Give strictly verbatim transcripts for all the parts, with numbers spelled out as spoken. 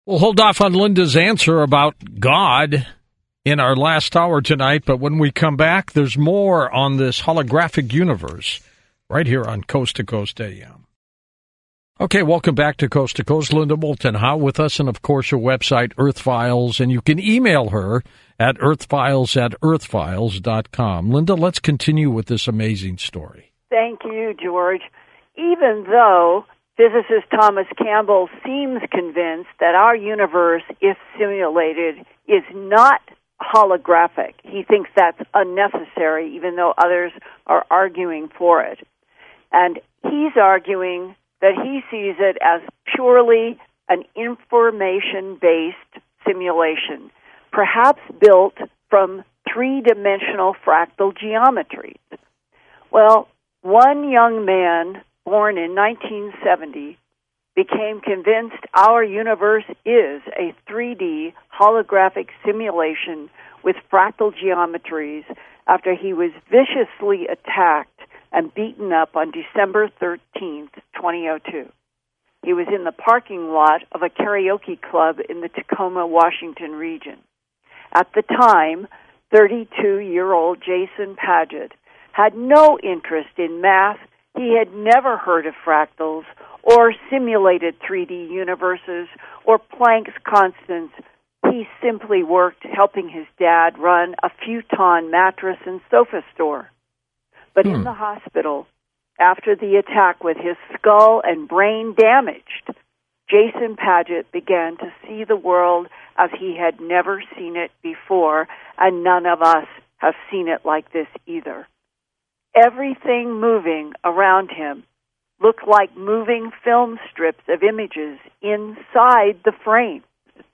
We'll hold off on Linda's answer about God in our last hour tonight, but when we come back, there's more on this holographic universe right here on Coast to Coast A M. Okay, welcome back to Coast to Coast. Linda Moulton Howe with us, and of course your website, Earth Files, and you can email her at earthfiles at earthfiles dot com. Linda, let's continue with this amazing story. Thank you, George. Even though physicist Thomas Campbell seems convinced that our universe, if simulated, is not holographic. He thinks that's unnecessary, even though others are arguing for it. And he's arguing that he sees it as purely an information-based simulation, perhaps built from three-dimensional fractal geometries. Well, one young man born in nineteen seventy, became convinced our universe is a three D holographic simulation with fractal geometries after he was viciously attacked and beaten up on December thirteenth, twenty oh two. He was in the parking lot of a karaoke club in the Tacoma, Washington region. At the time, thirty-two-year-old Jason Paget had no interest in math. He had never heard of fractals or simulated three D universes or Planck's constants. He simply worked helping his dad run a futon mattress and sofa store. But hmm. in the hospital, after the attack with his skull and brain damaged, Jason Paget began to see the world as he had never seen it before, and none of us have seen it like this either. Everything moving around him looked like moving film strips of images inside the frame.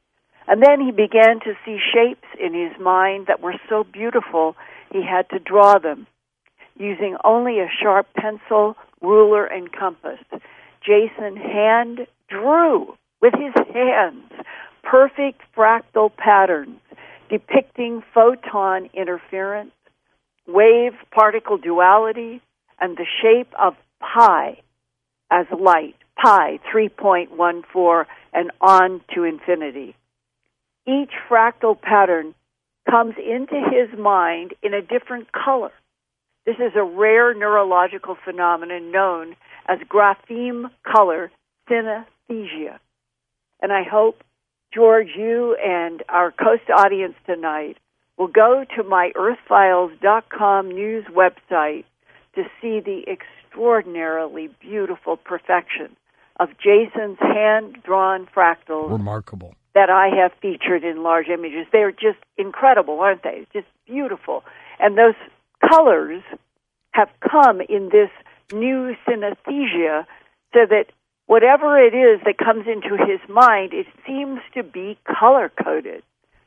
And then he began to see shapes in his mind that were so beautiful he had to draw them. Using only a sharp pencil, ruler, and compass, Jason hand drew with his hands perfect fractal patterns depicting photon interference, wave-particle duality, and the shape of pi as light, pi three point one four, and on to infinity. Each fractal pattern comes into his mind in a different color. This is a rare neurological phenomenon known as grapheme color synesthesia. And I hope, George, you and our Coast audience tonight will go to my earth files dot com news website to see the extraordinarily beautiful perfection of Jason's hand-drawn fractals. Remarkable. That I have featured in large images. They're just incredible, aren't they? Just beautiful. And those colors have come in this new synesthesia so that whatever it is that comes into his mind, it seems to be color-coded.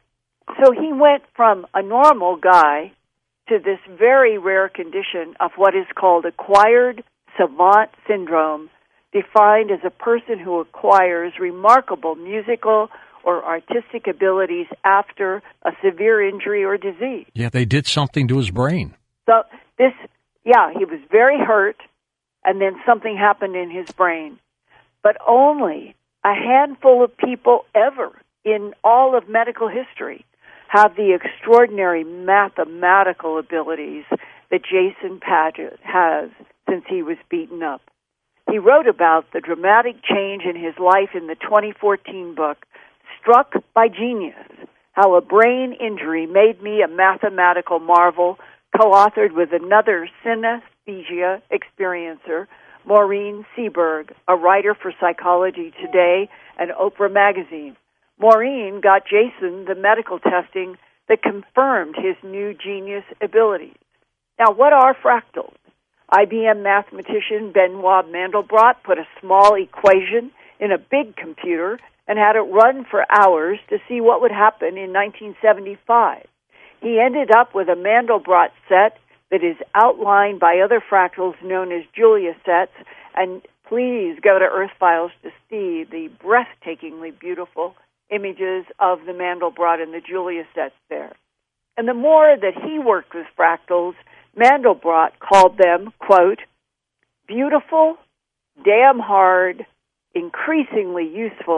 So he went from a normal guy to this very rare condition of what is called acquired savant syndrome, defined as a person who acquires remarkable musical or artistic abilities after a severe injury or disease. Yeah, they did something to his brain. So this, yeah, he was very hurt, and then something happened in his brain. But only a handful of people ever in all of medical history have the extraordinary mathematical abilities that Jason Paget has since he was beaten up. He wrote about the dramatic change in his life in the twenty fourteen book, Struck by Genius, How a Brain Injury Made Me a Mathematical Marvel, co-authored with another synesthesia experiencer, Maureen Seberg, a writer for Psychology Today and Oprah Magazine. Maureen got Jason the medical testing that confirmed his new genius abilities. Now, what are fractals? I B M mathematician Benoit Mandelbrot put a small equation in a big computer and had it run for hours to see what would happen in nineteen seventy-five. He ended up with a Mandelbrot set that is outlined by other fractals known as Julia sets, and please go to Earth Files to see the breathtakingly beautiful images of the Mandelbrot and the Julia sets there. And the more that he worked with fractals, Mandelbrot called them, quote, beautiful, damn hard, increasingly useful,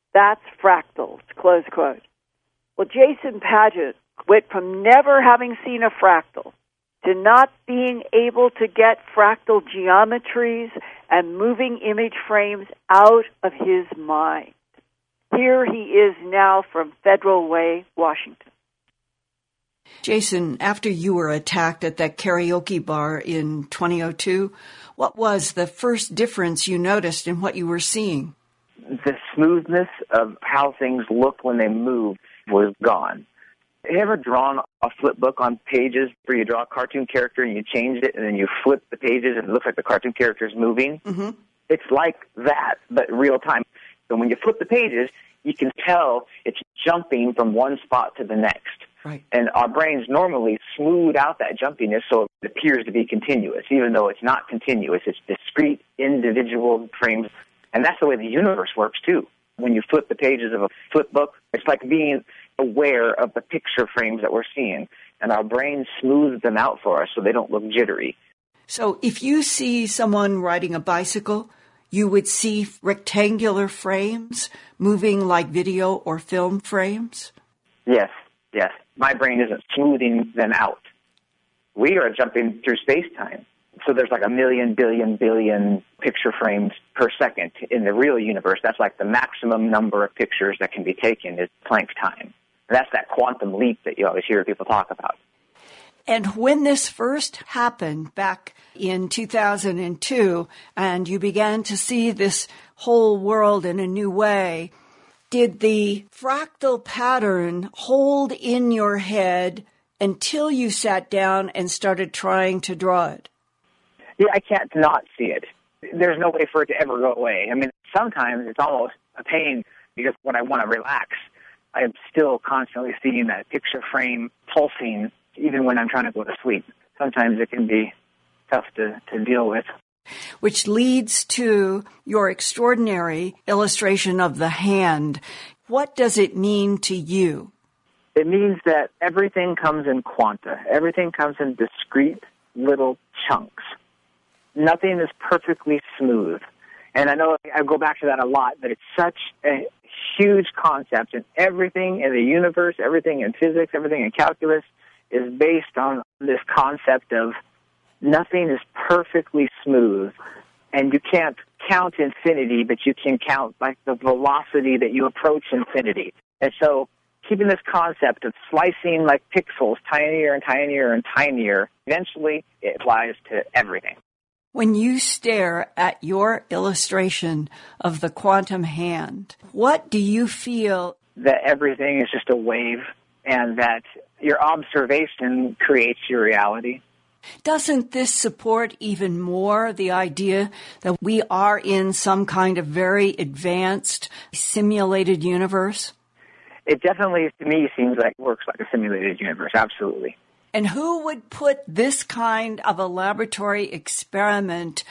That's fractals, close quote. Well, Jason Padgett went from never having seen a fractal to not being able to get fractal geometries and moving image frames out of his mind. Here he is now from Federal Way, Washington. Jason, after you were attacked at that karaoke bar in twenty oh two, what was the first difference you noticed in what you were seeing? The smoothness of how things look when they move was gone. Have you ever drawn a flip book on pages where you draw a cartoon character and you change it and then you flip the pages and it looks like the cartoon character is moving? Mm-hmm. It's like that, but real time. So when you flip the pages, you can tell it's jumping from one spot to the next. Right. And our brains normally smooth out that jumpiness so it appears to be continuous, even though it's not continuous. It's discrete, individual frames. And that's the way the universe works, too. When you flip the pages of a flip book, it's like being aware of the picture frames that we're seeing. And our brain smooths them out for us so they don't look jittery. So if you see someone riding a bicycle, you would see rectangular frames moving like video or film frames? Yes, yes. My brain isn't smoothing them out. We are jumping through space-time. So there's like a million, billion, billion picture frames per second in the real universe. That's like the maximum number of pictures that can be taken is Planck's time. And that's that quantum leap that you always hear people talk about. And when this first happened back in two thousand two, and you began to see this whole world in a new way, did the fractal pattern hold in your head until you sat down and started trying to draw it? Yeah, I can't not see it. There's no way for it to ever go away. I mean, sometimes it's almost a pain because when I want to relax, I am still constantly seeing that picture frame pulsing even when I'm trying to go to sleep. Sometimes it can be tough to, to deal with. Which leads to your extraordinary illustration of the hand. What does it mean to you? It means that everything comes in quanta. Everything comes in discrete little chunks. Nothing is perfectly smooth. And I know I go back to that a lot, but it's such a huge concept, and everything in the universe, everything in physics, everything in calculus is based on this concept of nothing is perfectly smooth. And you can't count infinity, but you can count like the velocity that you approach infinity. And so keeping this concept of slicing like pixels tinier and tinier and tinier, eventually it applies to everything. When you stare at your illustration of the quantum hand, what do you feel? That everything is just a wave and that your observation creates your reality. Doesn't this support even more the idea that we are in some kind of very advanced simulated universe? It definitely, to me, seems like it works like a simulated universe, absolutely. And who would put this kind of a laboratory experiment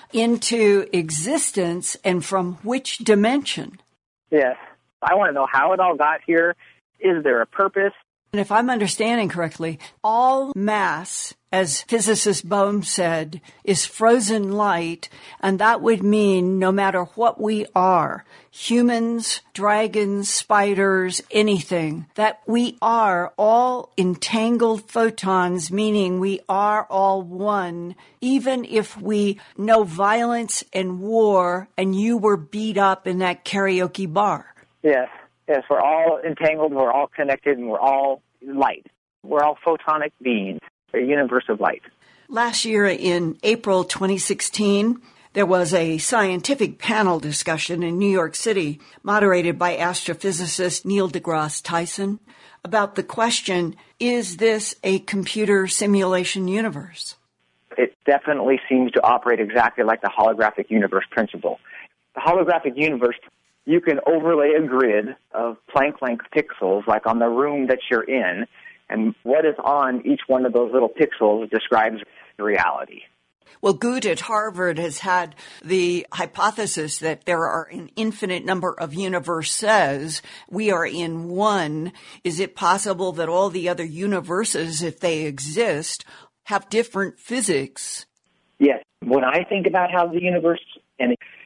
into existence and from which dimension? Yes. I want to know how it all got here. Is there a purpose? And if I'm understanding correctly, all mass, as physicist Bohm said, is frozen light, and that would mean no matter what we are, humans, dragons, spiders, anything, that we are all entangled photons, meaning we are all one, even if we know violence and war and you were beat up in that karaoke bar. Yes. Yes, we're all entangled, we're all connected, and we're all light. We're all photonic beings, a universe of light. Last year in April twenty sixteen, there was a scientific panel discussion in New York City, moderated by astrophysicist Neil deGrasse Tyson, about the question, is this a computer simulation universe? It definitely seems to operate exactly like the holographic universe principle. The holographic universe, you can overlay a grid of Planck-length pixels, like on the room that you're in, and what is on each one of those little pixels describes reality. Well, Good at Harvard has had the hypothesis that there are an infinite number of universes. We are in one. Is it possible that all the other universes, if they exist, have different physics? Yes. When I think about how the universe and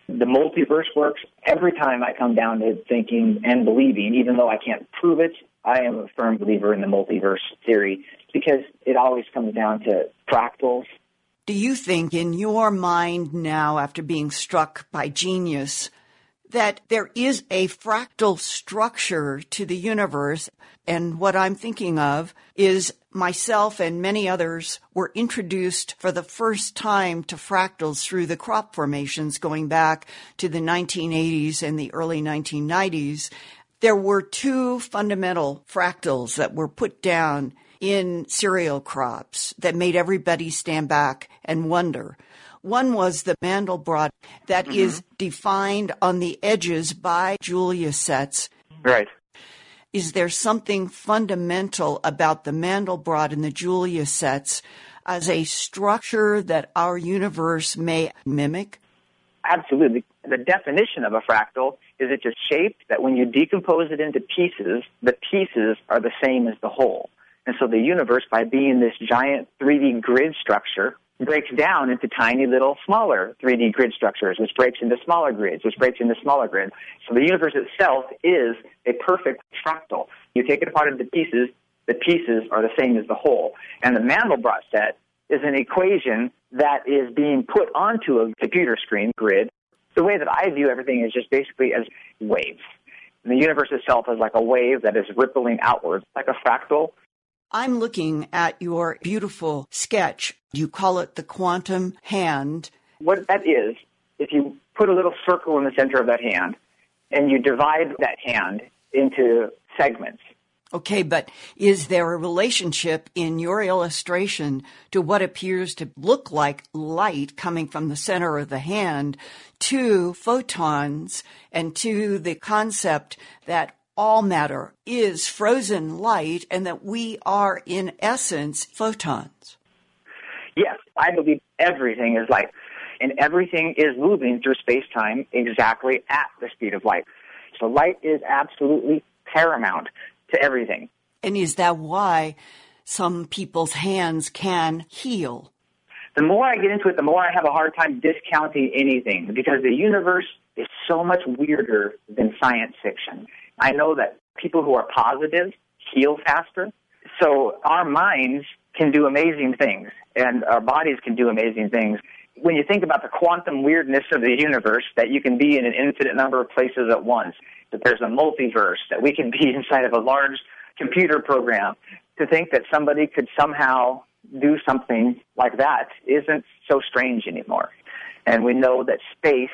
The multiverse works every time I come down to thinking and believing, even though I can't prove it. I am a firm believer in the multiverse theory because it always comes down to fractals. Do you think in your mind now, after being struck by genius, that there is a fractal structure to the universe? And what I'm thinking of is myself and many others were introduced for the first time to fractals through the crop formations going back to the nineteen eighties and the early nineteen nineties. There were two fundamental fractals that were put down in cereal crops that made everybody stand back and wonder. One was the Mandelbrot that mm-hmm. is defined on the edges by Julia sets. Right. Is there something fundamental about the Mandelbrot and the Julia sets as a structure that our universe may mimic? Absolutely. The definition of a fractal is it's a shape that when you decompose it into pieces, the pieces are the same as the whole. And so the universe, by being this giant three D grid structure, breaks down into tiny little smaller three D grid structures, which breaks into smaller grids, which breaks into smaller grids. So the universe itself is a perfect fractal. You take it apart into pieces, the pieces are the same as the whole. And the Mandelbrot set is an equation that is being put onto a computer screen grid. The way that I view everything is just basically as waves. And the universe itself is like a wave that is rippling outwards, like a fractal. I'm looking at your beautiful sketch. You call it the quantum hand. What that is, if you put a little circle in the center of that hand and you divide that hand into segments. Okay, but is there a relationship in your illustration to what appears to look like light coming from the center of the hand to photons and to the concept that all matter is frozen light and that we are, in essence, photons? Yes, I believe everything is light, and everything is moving through space-time exactly at the speed of light. So light is absolutely paramount to everything. And is that why some people's hands can heal? The more I get into it, the more I have a hard time discounting anything, because the universe is so much weirder than science fiction. I know that people who are positive heal faster, so our minds can do amazing things, and our bodies can do amazing things. When you think about the quantum weirdness of the universe, that you can be in an infinite number of places at once, that there's a multiverse, that we can be inside of a large computer program, to think that somebody could somehow do something like that isn't so strange anymore. And we know that space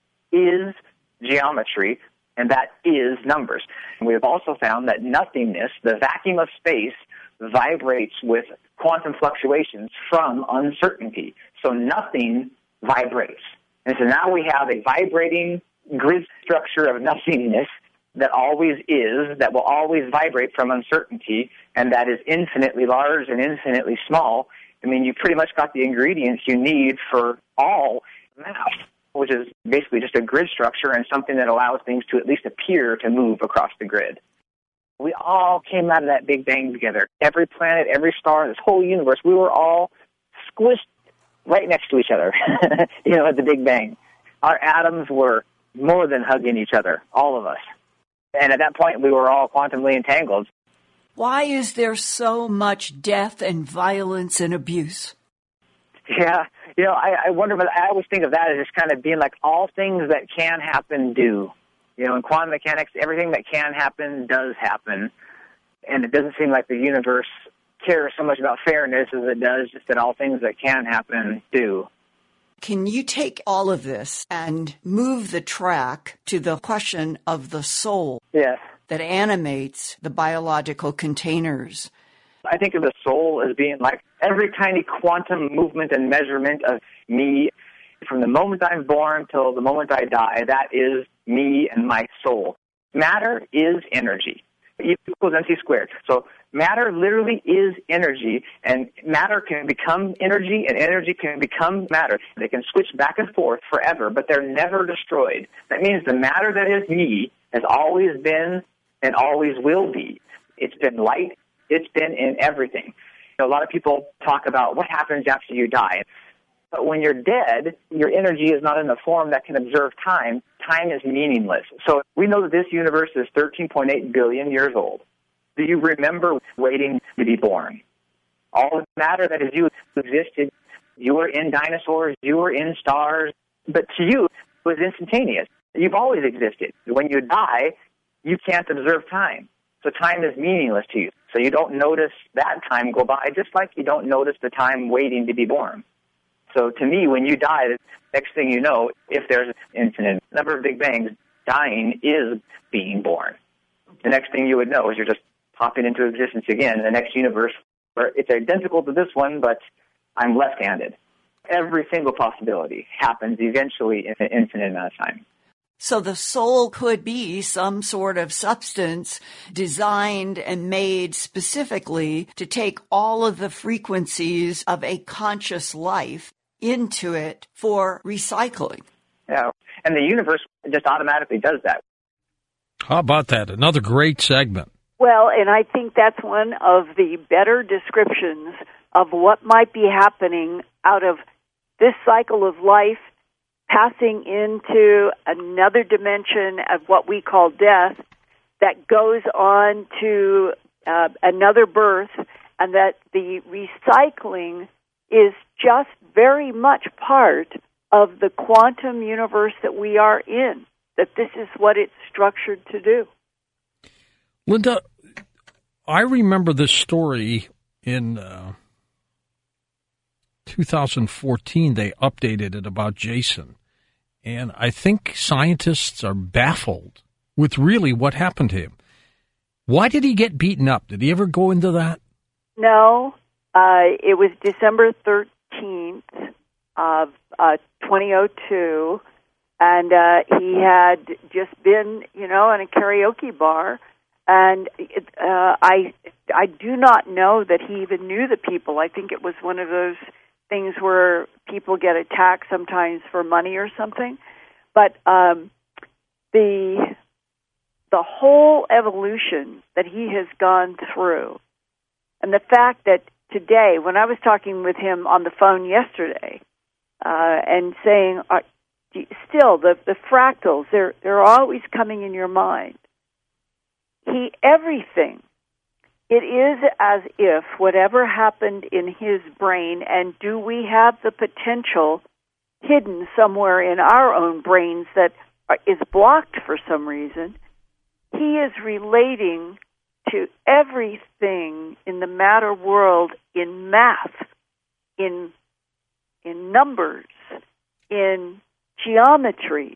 is geometry, and that is numbers. And we have also found that nothingness, the vacuum of space, vibrates with quantum fluctuations from uncertainty. So nothing vibrates. And so now we have a vibrating grid structure of nothingness that always is, that will always vibrate from uncertainty, and that is infinitely large and infinitely small. I mean, you pretty much got the ingredients you need for all math, which is basically just a grid structure and something that allows things to at least appear to move across the grid. We all came out of that Big Bang together. Every planet, every star, this whole universe, we were all squished right next to each other, you know, at the Big Bang. Our atoms were more than hugging each other, all of us. And at that point, we were all quantumly entangled. Why is there so much death and violence and abuse? Yeah, you know, I, I wonder, but I always think of that as just kind of being like all things that can happen do. You know, in quantum mechanics, everything that can happen does happen. And it doesn't seem like the universe cares so much about fairness as it does just that all things that can happen do. Can you take all of this and move the track to the question of the soul yes. that animates the biological containers? I think of the soul as being like every tiny quantum movement and measurement of me. From the moment I'm born till the moment I die, that is me and my soul. Matter is energy. E equals mc squared. So matter literally is energy, and matter can become energy, and energy can become matter. They can switch back and forth forever, but they're never destroyed. That means the matter that is me has always been and always will be. It's been light. It's been in everything. A lot of people talk about what happens after you die. But when you're dead, your energy is not in a form that can observe time. Time is meaningless. So we know that this universe is thirteen point eight billion years old. Do you remember waiting to be born? All the matter that is you existed. You were in dinosaurs. You were in stars. But to you, it was instantaneous. You've always existed. When you die, you can't observe time. So time is meaningless to you. So you don't notice that time go by, just like you don't notice the time waiting to be born. So to me, when you die, the next thing you know, if there's an infinite number of Big Bangs, dying is being born. The next thing you would know is you're just popping into existence again in the next universe where it's identical to this one, but I'm left-handed. Every single possibility happens eventually in an infinite amount of time. So the soul could be some sort of substance designed and made specifically to take all of the frequencies of a conscious life into it for recycling. Yeah, and the universe just automatically does that. How about that? Another great segment. Well, and I think that's one of the better descriptions of what might be happening out of this cycle of life passing into another dimension of what we call death that goes on to uh, another birth, and that the recycling is just very much part of the quantum universe that we are in, that this is what it's structured to do. Linda, I remember this story in uh, two thousand fourteen. They updated it about Jason. And I think scientists are baffled with really what happened to him. Why did he get beaten up? Did he ever go into that? No. Uh, it was December thirteenth of uh, twenty oh two, and uh, he had just been, you know, in a karaoke bar. And it, uh, I, I do not know that he even knew the people. I think it was one of those things where people get attacked sometimes for money or something. But um, the the whole evolution that he has gone through, and the fact that today, when I was talking with him on the phone yesterday, uh, and saying, uh, still, the, the fractals, they're, they're always coming in your mind. He, everything, it is as if whatever happened in his brain, and do we have the potential hidden somewhere in our own brains that is blocked for some reason, he is relating to everything in the matter world in math, in in numbers, in geometries,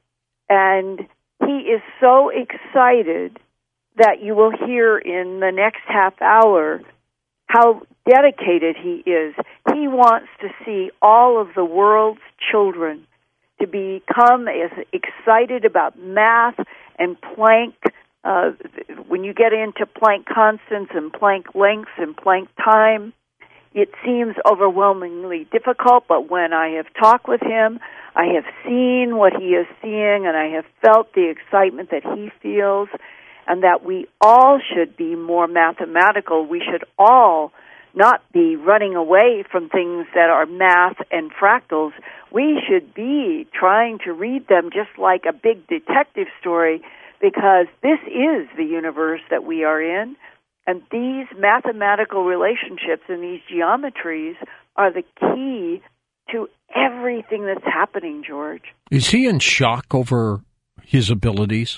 and he is so excited that you will hear in the next half hour how dedicated he is. He wants to see all of the world's children to become as excited about math and Planck. Uh, when you get into Planck constants and Planck lengths and Planck time, it seems overwhelmingly difficult, but when I have talked with him, I have seen what he is seeing, and I have felt the excitement that he feels, and that we all should be more mathematical. We should all not be running away from things that are math and fractals. We should be trying to read them just like a big detective story, because this is the universe that we are in, and these mathematical relationships and these geometries are the key to everything that's happening, George. Is he in shock over his abilities?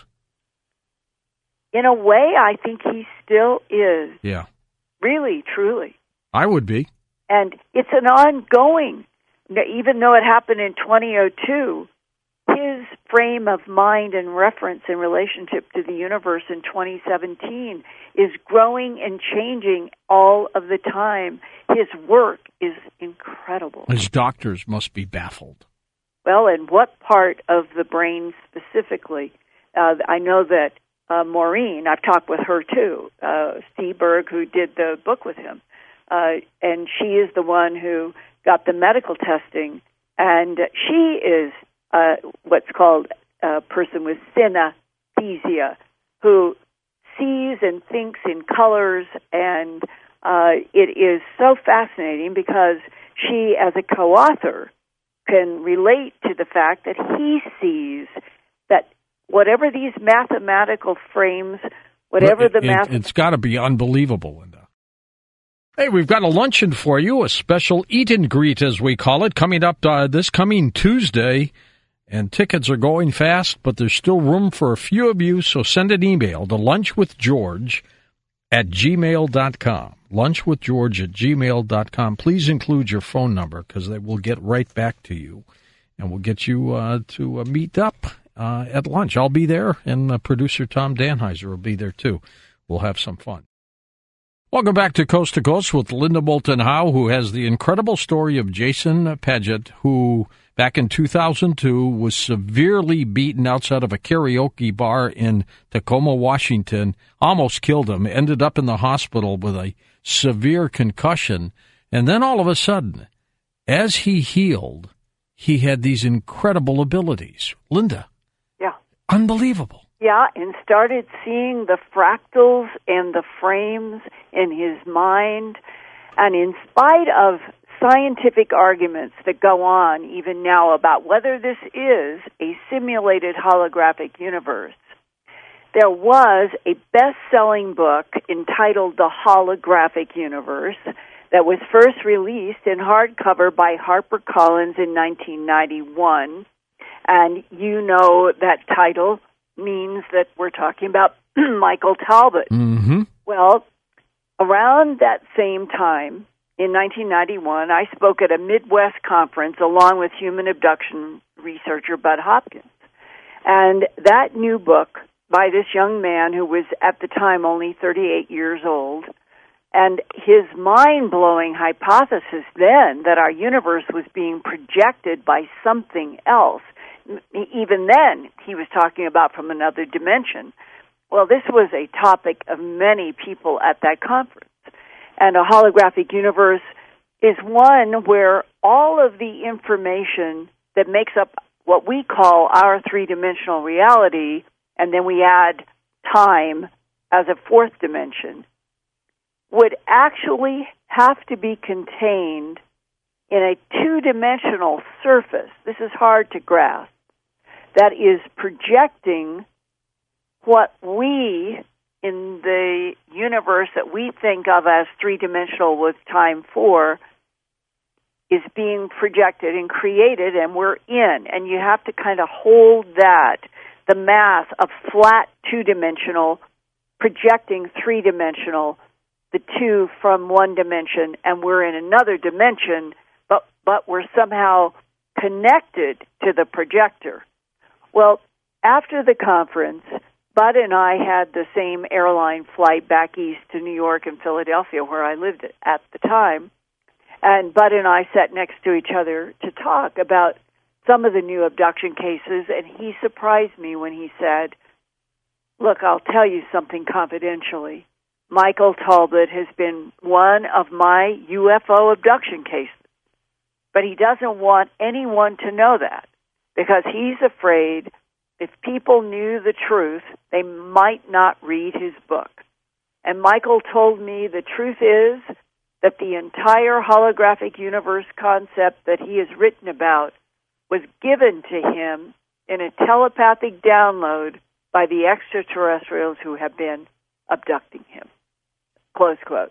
In a way, I think he still is. Yeah. Really, truly. I would be. And it's an ongoing, even though it happened in twenty oh two, his frame of mind and reference in relationship to the universe in twenty seventeen is growing and changing all of the time. His work is incredible. His doctors must be baffled. Well, and what part of the brain specifically? Uh, I know that uh, Maureen, I've talked with her too, uh, Seberg, who did the book with him, uh, and she is the one who got the medical testing, and she is Uh, what's called a person with synesthesia, who sees and thinks in colors, and uh, it is so fascinating because she, as a co-author, can relate to the fact that he sees that whatever these mathematical frames, whatever it, the it, math... It's got to be unbelievable, Linda. Hey, we've got a luncheon for you, a special eat and greet, as we call it, coming up uh, this coming Tuesday. And tickets are going fast, but there's still room for a few of you, so send an email to lunchwithgeorge at gmail dot com. lunchwithgeorge at gmail dot com. Please include your phone number, because they will get right back to you, and we'll get you uh, to uh, meet up uh, at lunch. I'll be there, and uh, producer Tom Danheiser will be there, too. We'll have some fun. Welcome back to Coast to Coast with Linda Moulton Howe, who has the incredible story of Jason Paget, who back in two thousand two was severely beaten outside of a karaoke bar in Tacoma, Washington, almost killed him, ended up in the hospital with a severe concussion. And then all of a sudden, as he healed, he had these incredible abilities. Linda. Yeah. Unbelievable. Yeah, and started seeing the fractals and the frames in his mind. And in spite of scientific arguments that go on even now about whether this is a simulated holographic universe, there was a best-selling book entitled The Holographic Universe that was first released in hardcover by HarperCollins in nineteen ninety-one. And you know that title means that we're talking about Michael Talbot. Mm-hmm. Well, around that same time, in nineteen ninety-one, I spoke at a Midwest conference along with human abduction researcher Bud Hopkins. And that new book by this young man who was at the time only thirty-eight years old, and his mind-blowing hypothesis then that our universe was being projected by something else. Even then, he was talking about from another dimension. Well, this was a topic of many people at that conference. And a holographic universe is one where all of the information that makes up what we call our three-dimensional reality, and then we add time as a fourth dimension, would actually have to be contained in a two-dimensional surface. This is hard to grasp. That is projecting what we, in the universe that we think of as three-dimensional with time four, is being projected and created, and we're in. And you have to kind of hold that, the mass of flat two-dimensional projecting three-dimensional, the two from one dimension, and we're in another dimension, but, but we're somehow connected to the projector. Well, after the conference, Bud and I had the same airline flight back east to New York and Philadelphia, where I lived at the time. And Bud and I sat next to each other to talk about some of the new abduction cases, and he surprised me when he said, "Look, I'll tell you something confidentially. Michael Talbot has been one of my U F O abduction cases, but he doesn't want anyone to know that, because he's afraid if people knew the truth, they might not read his book." And Michael told me the truth is that the entire holographic universe concept that he has written about was given to him in a telepathic download by the extraterrestrials who have been abducting him. Close quote.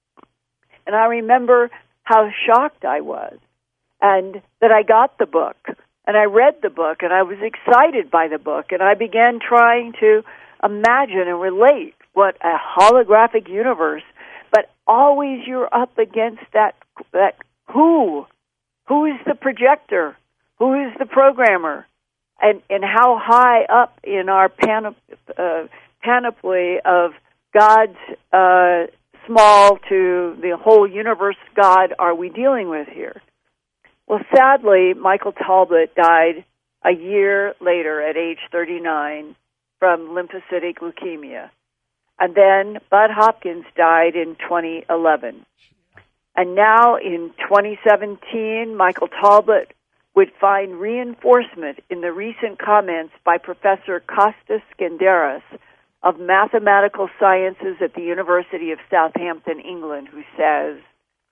And I remember how shocked I was, and that I got the book. And I read the book, and I was excited by the book, and I began trying to imagine and relate what a holographic universe, but always you're up against that, that who? Who is the projector? Who is the programmer? And, and how high up in our panop- uh, panoply of God's uh, small to the whole universe God are we dealing with here? Well, sadly, Michael Talbot died a year later at age thirty-nine from lymphocytic leukemia. And then Bud Hopkins died in twenty eleven. And now in twenty seventeen, Michael Talbot would find reinforcement in the recent comments by Professor Kostas Skenderas of Mathematical Sciences at the University of Southampton, England, who says,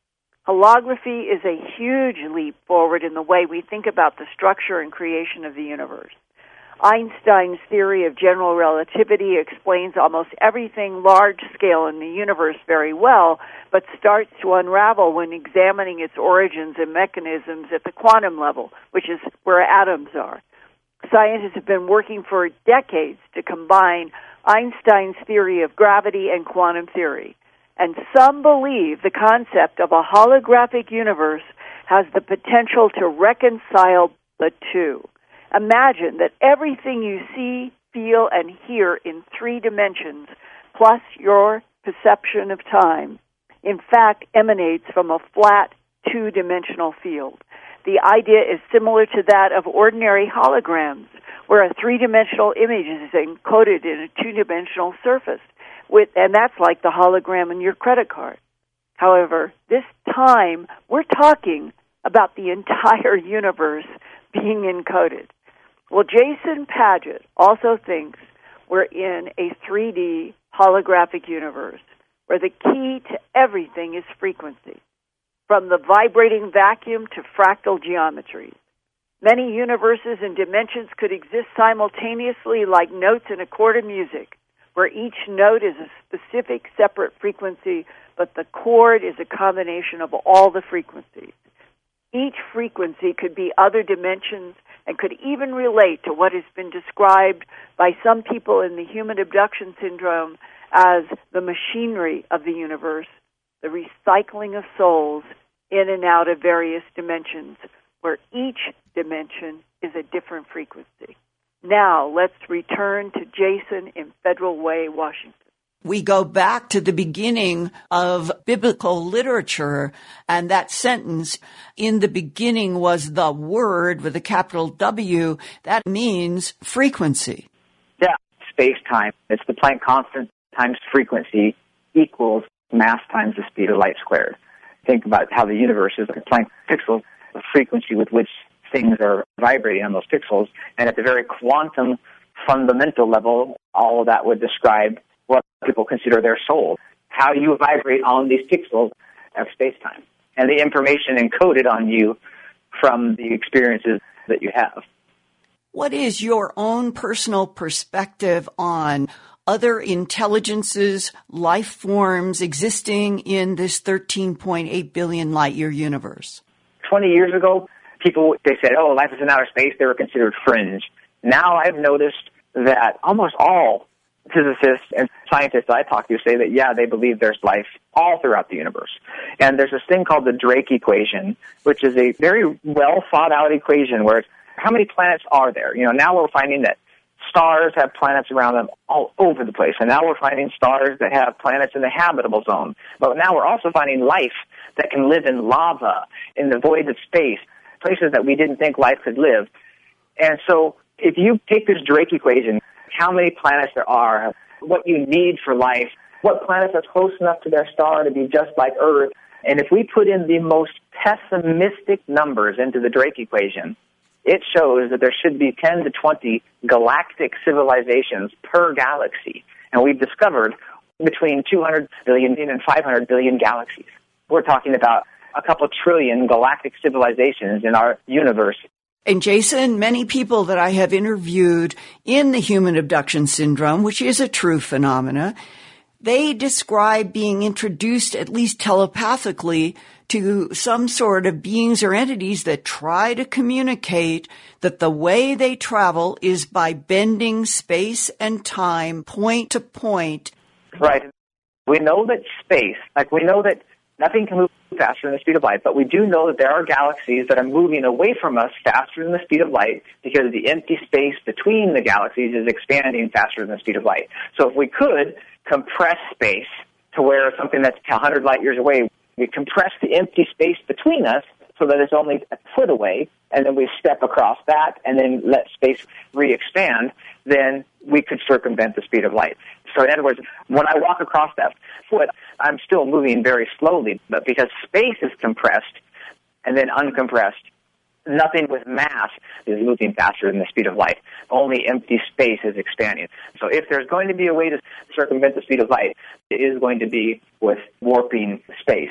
Holography is a huge leap forward in the way we think about the structure and creation of the universe. Einstein's theory of general relativity explains almost everything large-scale in the universe very well, but starts to unravel when examining its origins and mechanisms at the quantum level, which is where atoms are. Scientists have been working for decades to combine Einstein's theory of gravity and quantum theory, and some believe the concept of a holographic universe has the potential to reconcile the two. Imagine that everything you see, feel, and hear in three dimensions, plus your perception of time, in fact, emanates from a flat, two-dimensional field. The idea is similar to that of ordinary holograms, where a three-dimensional image is encoded in a two-dimensional surface, with, and that's like the hologram in your credit card. However, this time, we're talking about the entire universe being encoded. Well, Jason Paget also thinks we're in a three D holographic universe where the key to everything is frequency, from the vibrating vacuum to fractal geometries. Many universes and dimensions could exist simultaneously like notes in a chord of music, where each note is a specific separate frequency, but the chord is a combination of all the frequencies. Each frequency could be other dimensions and could even relate to what has been described by some people in the human abduction syndrome as the machinery of the universe, the recycling of souls in and out of various dimensions, where each dimension is a different frequency. Now, let's return to Jason in Federal Way, Washington. We go back to the beginning of biblical literature, and that sentence, in the beginning was the Word with a capital W, that means frequency. Yeah, space-time. It's the Planck constant times frequency equals mass times the speed of light squared. Think about how the universe is like a Planck pixel, the frequency with which things are vibrating on those pixels, and at the very quantum fundamental level, all of that would describe what people consider their soul, how you vibrate on these pixels of space-time, and the information encoded on you from the experiences that you have. What is your own personal perspective on other intelligences, life forms existing in this thirteen point eight billion light-year universe? twenty years ago, people, they said, oh, life is in outer space. They were considered fringe. Now I've noticed that almost all physicists and scientists I talk to say that, yeah, they believe there's life all throughout the universe. And there's this thing called the Drake equation, which is a very well thought out equation where it's how many planets are there? You know, now we're finding that stars have planets around them all over the place. And now we're finding stars that have planets in the habitable zone. But now we're also finding life that can live in lava, in the void of space, places that we didn't think life could live. And so if you take this Drake equation, how many planets there are, what you need for life, what planets are close enough to their star to be just like Earth. And if we put in the most pessimistic numbers into the Drake equation, it shows that there should be ten to twenty galactic civilizations per galaxy. And we've discovered between two hundred billion and five hundred billion galaxies. We're talking about a couple trillion galactic civilizations in our universe. And Jason, many people that I have interviewed in the human abduction syndrome, which is a true phenomena, they describe being introduced, at least telepathically, to some sort of beings or entities that try to communicate that the way they travel is by bending space and time point to point. Right. We know that space, like we know that nothing can move faster than the speed of light, but we do know that there are galaxies that are moving away from us faster than the speed of light because the empty space between the galaxies is expanding faster than the speed of light. So if we could compress space to where something that's one hundred light years away, we compress the empty space between us so that it's only a foot away, and then we step across that and then let space re-expand, then we could circumvent the speed of light. So in other words, when I walk across that foot, I'm still moving very slowly, but because space is compressed and then uncompressed, nothing with mass is moving faster than the speed of light. Only empty space is expanding. So if there's going to be a way to circumvent the speed of light, it is going to be with warping space.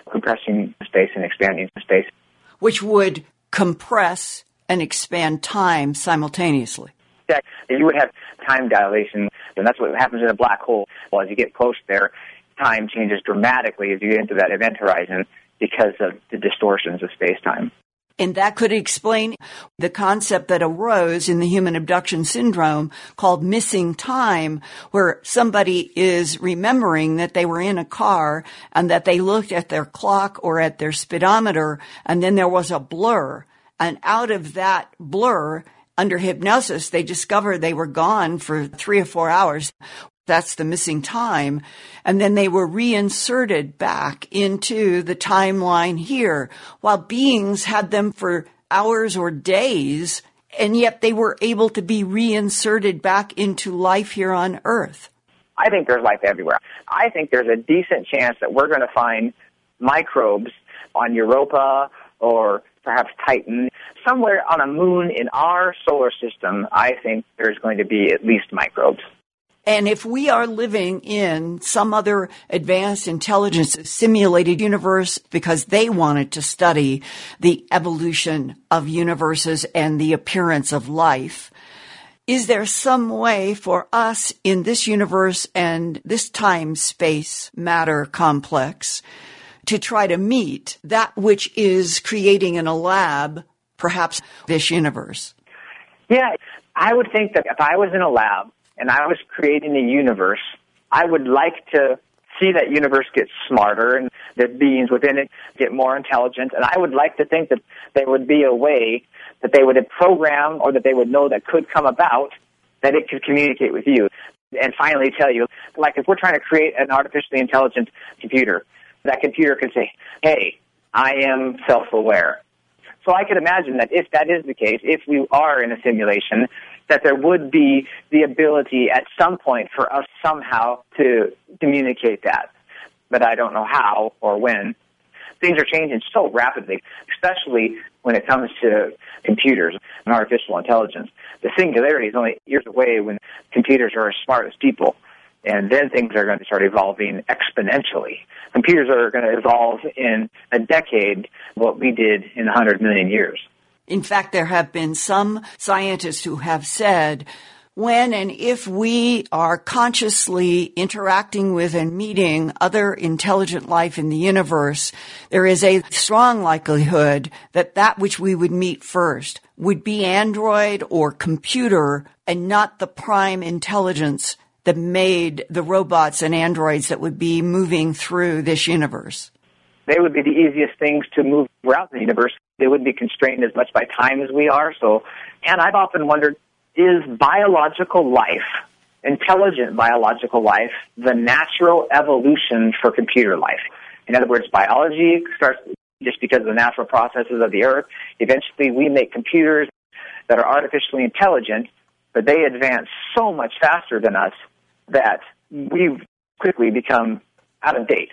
compressing space and expanding space. Which would compress and expand time simultaneously. Yeah, you would have time dilation, and that's what happens in a black hole. Well, as you get close there, time changes dramatically as you get into that event horizon because of the distortions of space-time. And that could explain the concept that arose in the human abduction syndrome called missing time, where somebody is remembering that they were in a car and that they looked at their clock or at their speedometer, and then there was a blur. And out of that blur, under hypnosis, they discovered they were gone for three or four hours. That's the missing time. And then they were reinserted back into the timeline here, while beings had them for hours or days, and yet they were able to be reinserted back into life here on Earth. I think there's life everywhere. I think there's a decent chance that we're going to find microbes on Europa or perhaps Titan. Somewhere on a moon in our solar system, I think there's going to be at least microbes. And if we are living in some other advanced intelligence simulated universe because they wanted to study the evolution of universes and the appearance of life, is there some way for us in this universe and this time-space matter complex to try to meet that which is creating in a lab, perhaps this universe? Yeah, I would think that if I was in a lab and I was creating a universe, I would like to see that universe get smarter and the beings within it get more intelligent. And I would like to think that there would be a way that they would have programmed or that they would know that could come about that it could communicate with you and finally tell you, like if we're trying to create an artificially intelligent computer, that computer could say, hey, I am self-aware. So I could imagine that if that is the case, if we are in a simulation, that there would be the ability at some point for us somehow to communicate that. But I don't know how or when. Things are changing so rapidly, especially when it comes to computers and artificial intelligence. The singularity is only years away when computers are as smart as people. And then things are going to start evolving exponentially. Computers are going to evolve in a decade what we did in one hundred million years. In fact, there have been some scientists who have said when and if we are consciously interacting with and meeting other intelligent life in the universe, there is a strong likelihood that that which we would meet first would be android or computer and not the prime intelligence that made the robots and androids that would be moving through this universe. They would be the easiest things to move throughout the universe. They wouldn't be constrained as much by time as we are. So, and I've often wondered, is biological life, intelligent biological life, the natural evolution for computer life? In other words, biology starts just because of the natural processes of the Earth. Eventually, we make computers that are artificially intelligent, but they advance so much faster than us that we've quickly become out of date.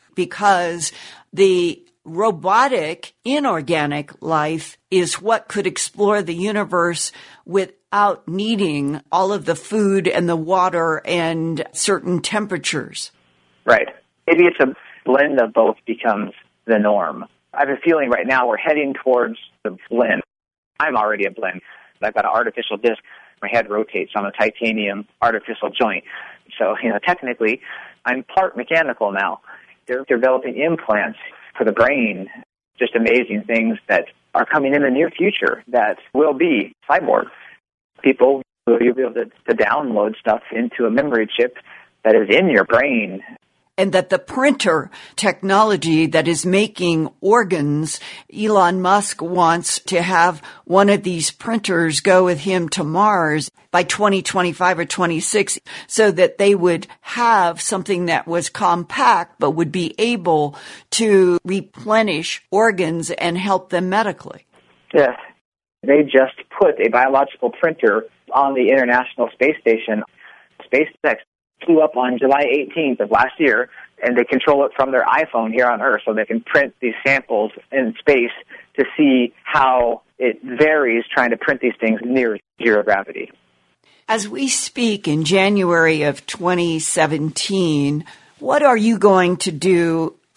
Because the robotic, inorganic life is what could explore the universe without needing all of the food and the water and certain temperatures. Right. Maybe it's a blend of both becomes the norm. I have a feeling right now we're heading towards the blend. I'm already a blend. I've got an artificial disc. My head rotates on a titanium artificial joint. So, you know, technically, I'm part mechanical now. They're developing implants for the brain, just amazing things that are coming in the near future that will be cyborg. People will be able to, to download stuff into a memory chip that is in your brain. And that the printer technology that is making organs, Elon Musk wants to have one of these printers go with him to Mars by twenty twenty-five or twenty-six so that they would have something that was compact but would be able to replenish organs and help them medically. Yes. They just put a biological printer on the International Space Station. SpaceX flew up on July eighteenth of last year, and they control it from their iPhone here on Earth, so they can print these samples in space to see how it varies trying to print these things near zero gravity. As we speak in January of twenty seventeen, what are you going to do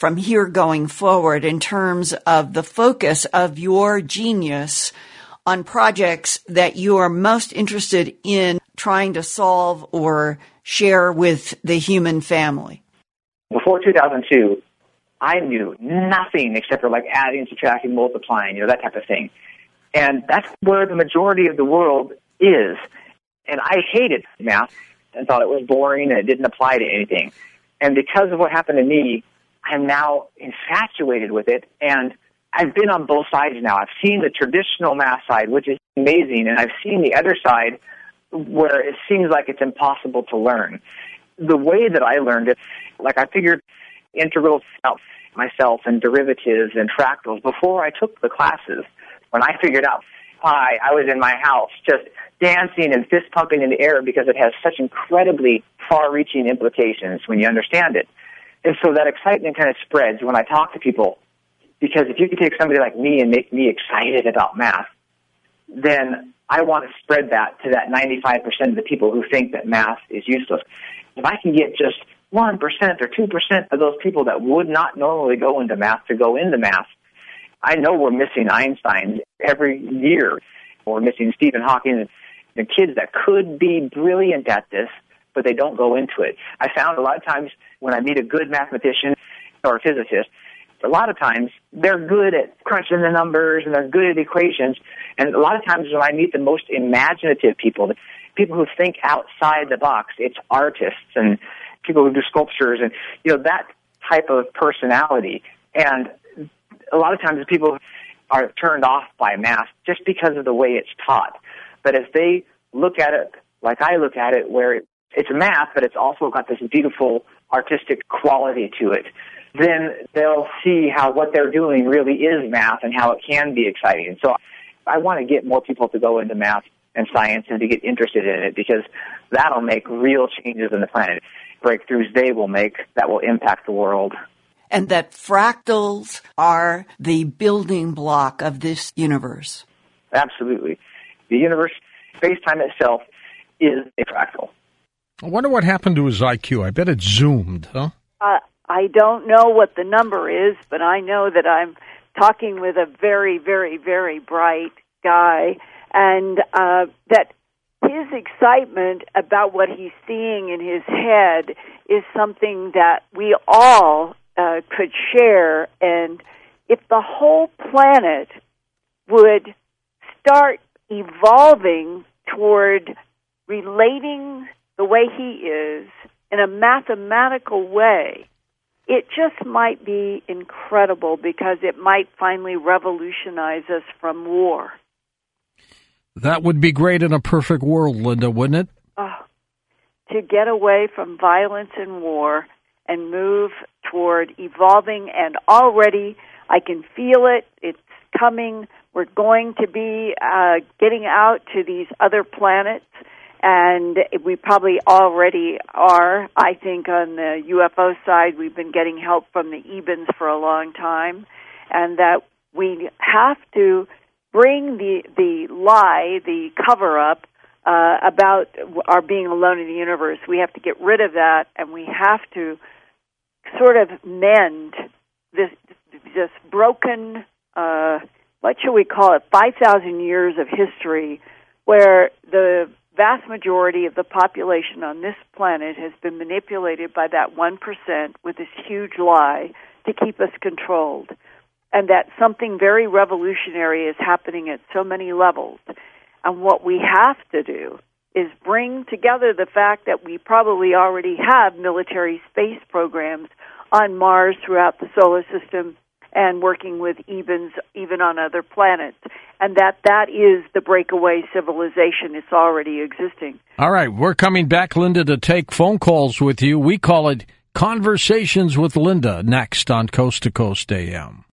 from here going forward in terms of the focus of your genius on projects that you are most interested in trying to solve or share with the human family? Before two thousand two, I knew nothing except for like adding, subtracting, multiplying, you know, that type of thing. And that's where the majority of the world is. And I hated math and thought it was boring and it didn't apply to anything. And because of what happened to me, I'm now infatuated with it. And I've been on both sides now. I've seen the traditional math side, which is amazing, and I've seen the other side where it seems like it's impossible to learn. The way that I learned it, like I figured integrals out myself and derivatives and fractals before I took the classes. When I figured out pi, I was in my house just dancing and fist pumping in the air because it has such incredibly far-reaching implications when you understand it. And so that excitement kind of spreads when I talk to people, because if you can take somebody like me and make me excited about math, then I want to spread that to that ninety-five percent of the people who think that math is useless. If I can get just one percent or two percent of those people that would not normally go into math to go into math, I know we're missing Einstein every year. We're missing Stephen Hawking, the kids that could be brilliant at this, but they don't go into it. I found a lot of times when I meet a good mathematician or a physicist, a lot of times they're good at crunching the numbers and they're good at equations. And a lot of times when I meet the most imaginative people, the people who think outside the box, it's artists and people who do sculptures and, you know, that type of personality. And a lot of times people are turned off by math just because of the way it's taught. But if they look at it like I look at it, where it's math, but it's also got this beautiful artistic quality to it, then they'll see how what they're doing really is math and how it can be exciting. So I want to get more people to go into math and science and to get interested in it, because that'll make real changes in the planet, breakthroughs they will make that will impact the world. And that fractals are the building block of this universe. Absolutely. The universe, space-time itself, is a fractal. I wonder what happened to his I Q. I bet it zoomed, huh? Uh, I don't know what the number is, but I know that I'm talking with a very, very, very bright guy, and uh, that his excitement about what he's seeing in his head is something that we all uh, could share. And if the whole planet would start evolving toward relating the way he is in a mathematical way, it just might be incredible, because it might finally revolutionize us from war. That would be great in a perfect world, Linda, wouldn't it? Oh, to get away from violence and war and move toward evolving, and already I can feel it. It's coming. We're going to be uh, getting out to these other planets, and we probably already are. I think on the U F O side, we've been getting help from the Ebens for a long time, and that we have to bring the the lie, the cover-up uh, about our being alone in the universe. We have to get rid of that, and we have to sort of mend this this broken, uh, what should we call it, five thousand years of history, where the vast majority of the population on this planet has been manipulated by that one percent with this huge lie to keep us controlled. And that something very revolutionary is happening at so many levels. And what we have to do is bring together the fact that we probably already have military space programs on Mars, throughout the solar system, and working with Ebens even on other planets. And that that is the breakaway civilization. It's already existing. All right, we're coming back, Linda, to take phone calls with you. We call it Conversations with Linda, next on Coast to Coast A M.